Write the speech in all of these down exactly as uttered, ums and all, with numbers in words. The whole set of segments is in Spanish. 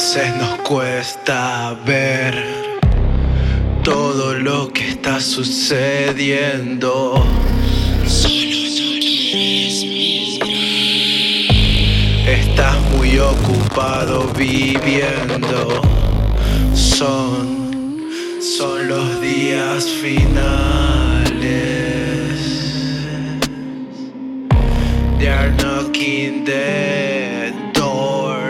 veces nos cuesta ver todo lo que está sucediendo. Estás muy ocupado viviendo. Son, son los días finales. They are knocking the door.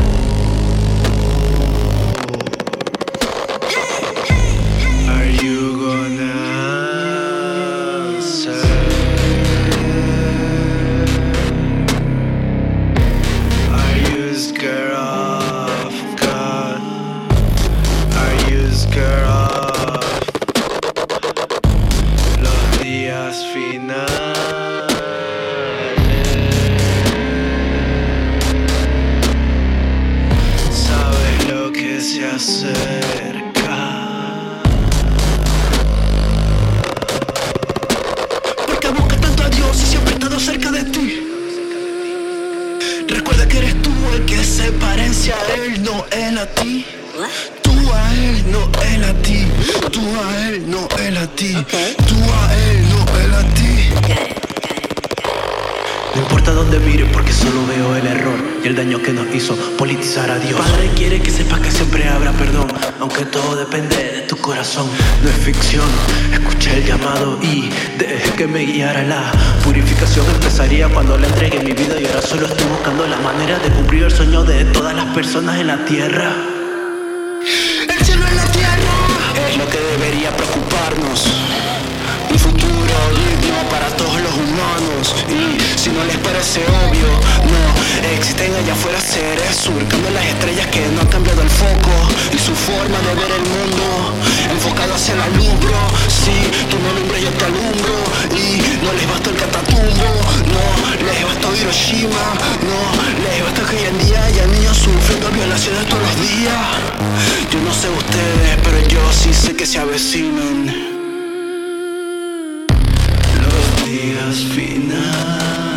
Are you gonna answer? Are you scared of God? Are you scared of los días finales? Sabes lo que se acerca. Porque buscas tanto a Dios y siempre he estado cerca de ti. Recuerda que eres tú el que se parece a Él, no Él a ti. Tú a Él, no Él a ti. Tú a Él, no Él a ti. Tú a Él, no Él a ti. No importa dónde mire porque solo veo el error y el daño que nos hizo politizar a Dios. Padre quiere que sepas que siempre habrá perdón, aunque todo depende de tu corazón. No es ficción, escuché el llamado y dejé que me guiara. La purificación empezaría cuando le entregué mi vida y ahora solo estoy buscando la manera de cumplir el sueño de todas las personas en la tierra. El cielo en la tierra Es lo que debería preocuparnos. Un futuro digno para todos los humanos. Y si no les parece obvio, no, existen allá afuera seres surcando las estrellas que no han cambiado el foco y su forma de ver el mundo, enfocado hacia la luz, bro. Si tú no alumbras, yo te alumbro. Y no les basta el catatumbo, no les basta Hiroshima, no les basta que hoy en día haya niños sufriendo violaciones todos los días. Yo no sé ustedes, pero yo sí sé que se avecinan días finales.